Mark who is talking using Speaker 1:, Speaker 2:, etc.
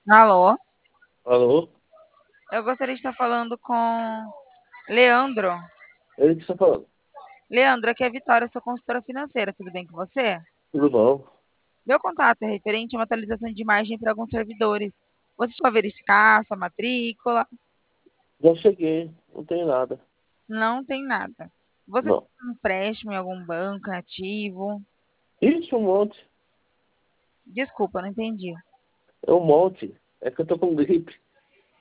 Speaker 1: Alô?
Speaker 2: Alô?
Speaker 1: Eu gostaria de estar falando com Leandro.
Speaker 2: Ele que está falando.
Speaker 1: Leandro, aqui é a Vitória, sou consultora financeira, tudo bem com você?
Speaker 2: Tudo bom?
Speaker 1: Meu contato é referente a uma atualização de imagem para alguns servidores. Você chegou a verificar sua matrícula?
Speaker 2: Já cheguei, não tem nada.
Speaker 1: Não tem nada. Você tem
Speaker 2: Não.
Speaker 1: um empréstimo em algum banco ativo?
Speaker 2: Isso, um monte.
Speaker 1: Desculpa, não entendi.
Speaker 2: É um monte. É que eu tô com gripe.